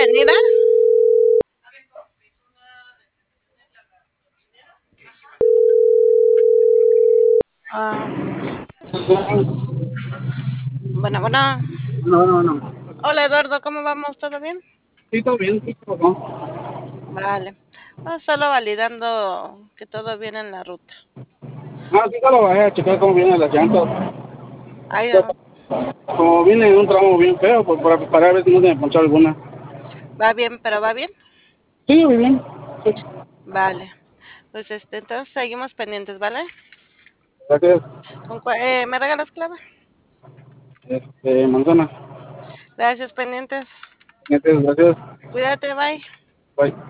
avenida. Ah, bueno, bueno. No, no, no. Hola Eduardo, ¿cómo vamos? ¿Todo bien? Sí, todo bien, sí, no. Vale. Solo validando que todo bien en la ruta. Ah, sí, ya lo bajé a checar cómo vienen las llantas. Ay, Como viene en un tramo bien feo, pues para ver si no se me ponchó alguna. va bien, pero va bien. Sí, muy bien. Sí, Vale. Pues entonces seguimos pendientes, ¿vale? gracias. ¿Me regalas clave? Manzana. Gracias, pendientes. Gracias, gracias. Cuídate, bye. Bye.